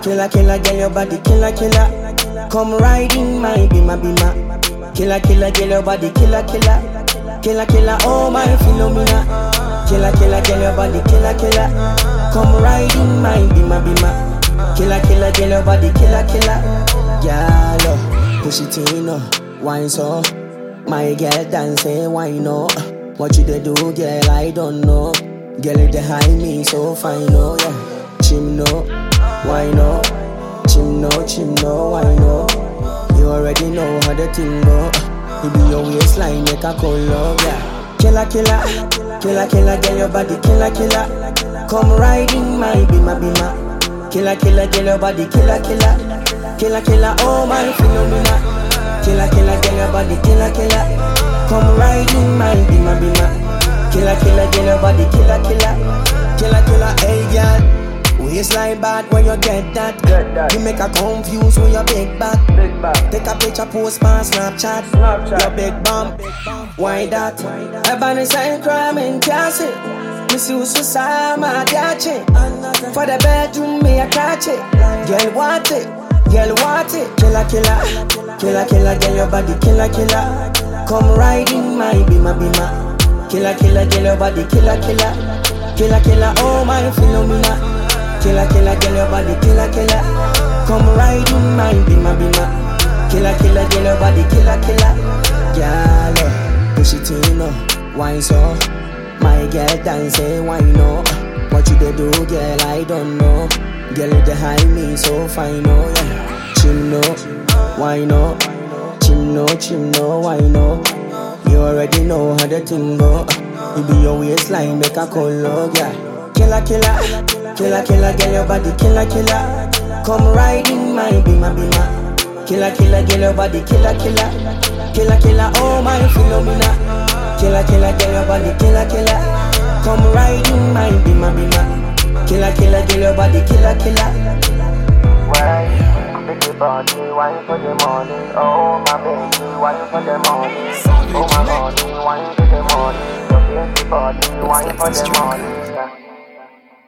Killer, killer, girl, your body, killer, killer. Come ride in my bima, bima. Killer, killer, girl, your body, killer, killer. Killer, killer, oh my Philomena. Killer, killer, girl, your body, killer, killer. Come ride in my bima, bima. Killer, killer, girl, your body, killer, killer. Girl, push it in, wine so. My girl dance, wine no. What you they do, girl, I don't know. Girl, they hide me so fine, oh yeah. Chim no, why no? Chim no, why no? You already know how the thing go. You be your waistline, make a call love, yeah. Killer, killer, killer, killer, girl, your body, killer, killer. Come ride in my bima, bima. Killer, killer, girl, your body, killer, killer. Killer, killer, oh my Philomena. Killer, killer, girl, your body, killer, killer. Come ride in my bima, bima. Killer, killer, girl, your body, killer, killer. Killer, killer, hey girl. Waistline bad when you get that. You make her confused when you big back. Take a picture, post my Snapchat. Your big bump, why that? I ban a sign crime in Cassie. Miss you so my dache. For the bedroom, me a catch it. Girl, want it. Girl, want it. Killer, killer. Killer, killer, girl, your body, killer, killer. Come ride in my bima, bima. Killer, killer, girl, your body, killer, killer. Killer, killer, oh my Philomena. Killer, killer, girl, your body, killer, killer. Come ride in my bima, bima. Killer, killer, girl, your body, killer, killer. Girl, push it in, wine so. My girl dance, wine no. What you they do, girl, I don't know. Girl, they hide me so fine, oh yeah. Chim no, why no? Chim no, why no? You already know how the thing go. You be your waistline, make a call love, yeah. Killer, killer, killer, killer, girl, your body, killer, killer. Come ride in my bima, bima. Killer, killer, girl, your body, killer, killer. Killer, killer, oh my Philomena. Killer, killer, girl, your body, killer, killer. Come ride in my bima, bima. Killer, killer, girl, your body, killer, killer. Why? Pretty body, wine for the morning. Oh my baby, wine for the morning. Oh my body, wine for the morning. Your pretty body, wine for the morning.